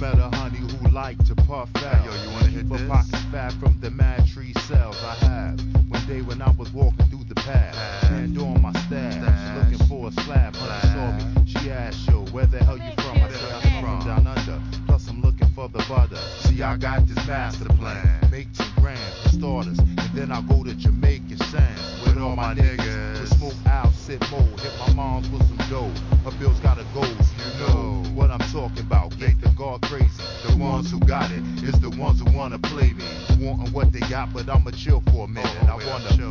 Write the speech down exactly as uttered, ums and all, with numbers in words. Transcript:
met a honey who liked to puff out. Yo, you wanna hit Keep her this? pockets fat from the mad tree cells I have. One day when I was walking through the path, hand on my stash, Stash. looking for a slab. Honey saw me, she asked, yo, where the hell you from? I said, I'm from down under, plus I'm looking for the butter. See, I got this master plan, make ten grand for starters, and then I'll go to Jamaican sands with all my niggas. To smoke out, sit more, hit my mom's with some dough. Her bills gotta go, so you know what I'm talking about. Get the guard crazy. The ones who got it is the ones who wanna play me. Wanting what they got, but I'ma chill for a minute. I wanna